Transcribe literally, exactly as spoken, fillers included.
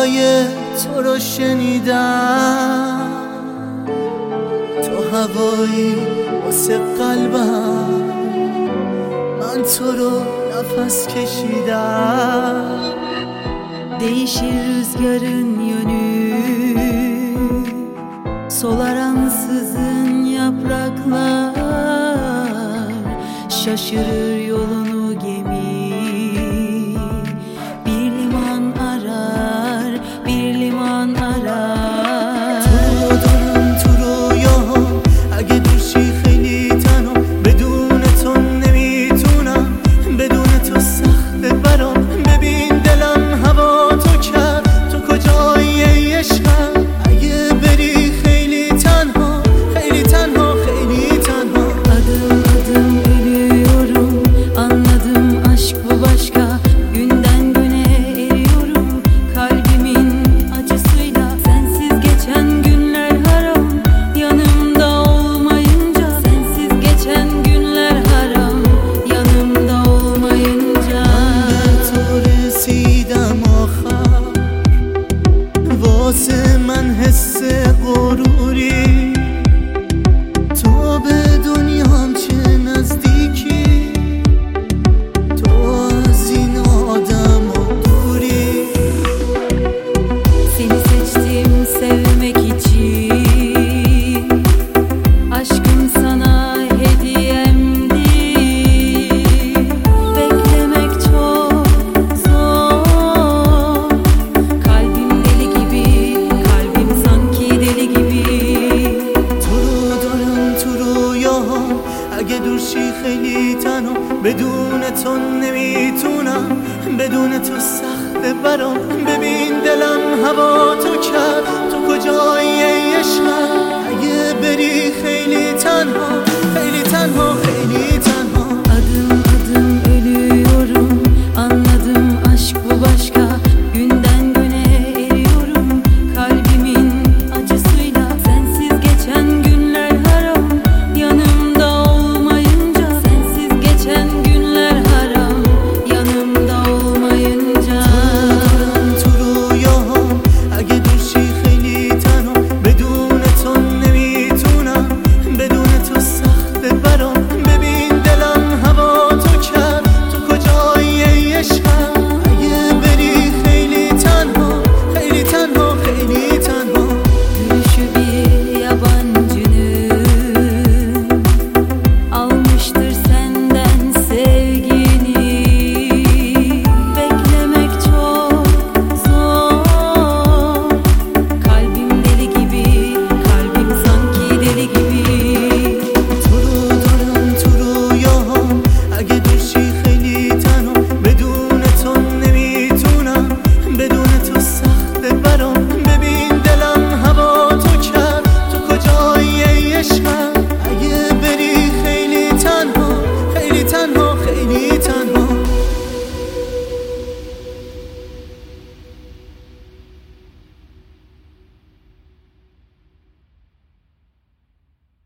صدای تو رو شنیدم، تو هوایی واسه قلبم، من تو رو nefes kişiden. Değişir rüzgarın yönü, solar ansızın yapraklar, şaşırır yolunu gemi, bir liman arar, bir liman arar. تو دارم تو رویاها، اگه دوشی خیلی تنها، بدون تو نمیتونم، بدون تو سخته برام. ببین دلم هوا تو کرد، تو کجایی عشقم؟ اگه بری خیلی تنها، خیلی تنها، خیلی تنها. Adım adım ölüyorum, anladım aşk bu başka. Günden güne eriyorum, kalbimin acısıyla. Sensiz geçen günler haram, yanımda olmayınca. Sensiz geçen günler haram, yanımda olmayınca. من به تو رسیدم آخر، واسه من حس غروری. تو به دنیام چه نزدیکی، تو از این آدم و دوری. Seni seçtim sevmek için, aşkım sana hediyemdi. Beklemek çok zor, kalbim deli gibi, kalbim sanki deli gibi. تو رو دارم تو رویاها، اگه دورشی خیلی تنها، بدون تو نمیتونم، بدون تو سخته برام. ببین دلم هوا تو کرد،